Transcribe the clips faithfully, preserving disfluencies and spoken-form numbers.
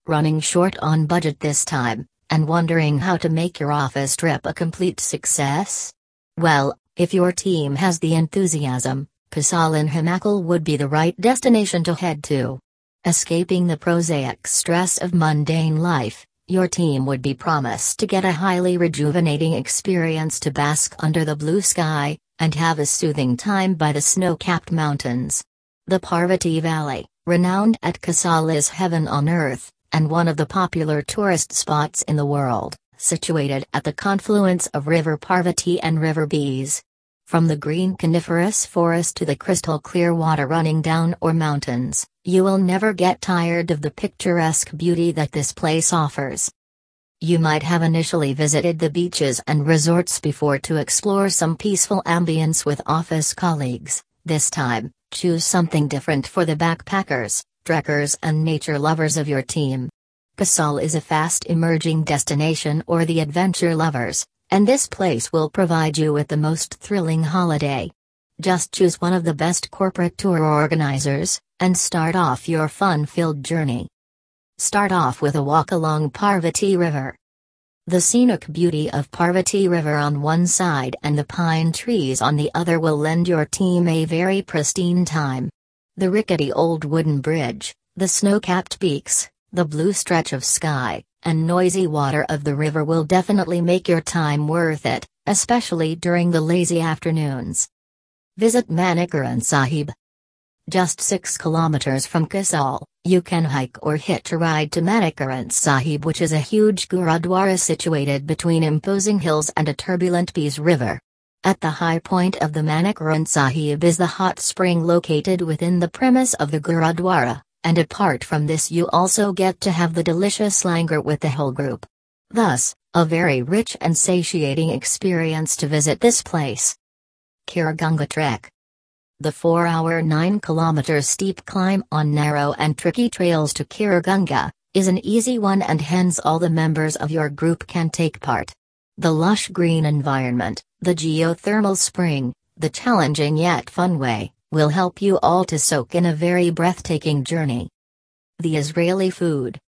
Running short on budget this time, and wondering how to make your office trip a complete success? Well, if your team has the enthusiasm, Kasal in Himachal would be the right destination to head to. Escaping the prosaic stress of mundane life, your team would be promised to get a highly rejuvenating experience to bask under the blue sky, and have a soothing time by the snow-capped mountains. The Parvati Valley, renowned at Kasal, is heaven on earth, and one of the popular tourist spots in the world, situated at the confluence of River Parvati and River Beas. From the green coniferous forest to the crystal-clear water running down or mountains, you will never get tired of the picturesque beauty that this place offers. You might have initially visited the beaches and resorts before to explore some peaceful ambience with office colleagues. This time, choose something different for the backpackers, trekkers and nature lovers of your team. Kasal is a fast emerging destination for the adventure lovers, and this place will provide you with the most thrilling holiday. Just choose one of the best corporate tour organizers, and start off your fun-filled journey. Start off with a walk along Parvati River. The scenic beauty of Parvati River on one side and the pine trees on the other will lend your team a very pristine time. The rickety old wooden bridge, the snow-capped peaks, the blue stretch of sky, and noisy water of the river will definitely make your time worth it, especially during the lazy afternoons. Visit Manikaran Sahib. Just six kilometers from Kasal, you can hike or hitch a ride to Manikaran Sahib, which is a huge Gurudwara situated between imposing hills and a turbulent Beas River. At the high point of the Manikaran Sahib is the hot spring located within the premise of the Gurudwara, and apart from this you also get to have the delicious langar with the whole group. Thus, a very rich and satiating experience to visit this place. Khirganga Trek. The four hour nine kilometer steep climb on narrow and tricky trails to Khirganga is an easy one, and hence all the members of your group can take part. The lush green environment, the geothermal spring, the challenging yet fun way, will help you all to soak in a very breathtaking journey. The Israeli food.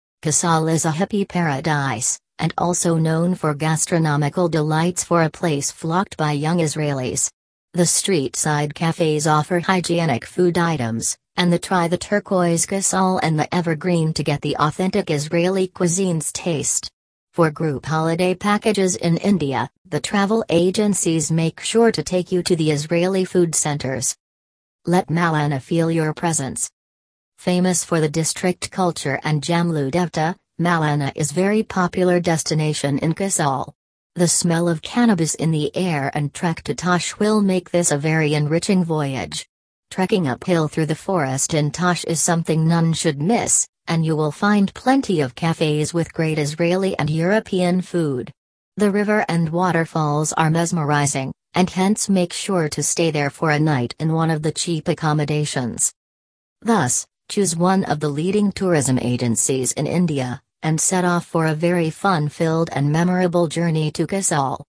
Kasal is a hippie paradise, and also known for gastronomical delights, for a place flocked by young Israelis. The street-side cafes offer hygienic food items, and the Try the Turquoise Kasal and the Evergreen to get the authentic Israeli cuisine's taste. For group holiday packages in India, the travel agencies make sure to take you to the Israeli food centers. Let Malana feel your presence. Famous for the district culture and Jamlu Devta, Malana is very popular destination in Kasal. The smell of cannabis in the air and trek to Tosh will make this a very enriching voyage. Trekking uphill through the forest in Tosh is something none should miss, and you will find plenty of cafes with great Israeli and European food. The river and waterfalls are mesmerizing, and hence make sure to stay there for a night in one of the cheap accommodations. Thus, choose one of the leading tourism agencies in India, and set off for a very fun-filled and memorable journey to Kasal.